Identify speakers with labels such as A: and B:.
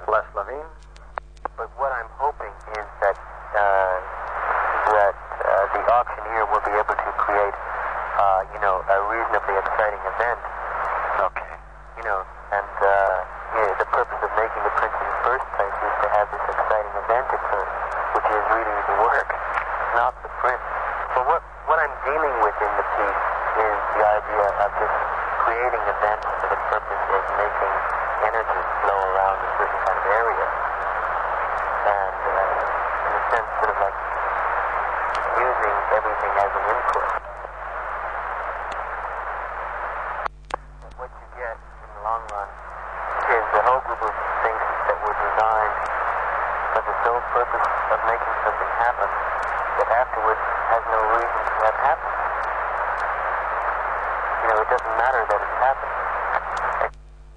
A: Les Levine.
B: But what I'm hoping is that the auctioneer will be able to create, a reasonably exciting event.
A: Okay.
B: And the purpose of making the prints in the first place is to have this exciting event occur, which is really the work, not the print. But what I'm dealing with in the piece is the idea of just creating events for the purpose of making energy flow around a certain kind of area. And in a sense, sort of like using everything as an input. And what you get in the long run is a whole group of things that were designed for the sole purpose of making something happen that afterwards has no reason to have happened. It doesn't matter that it's happened.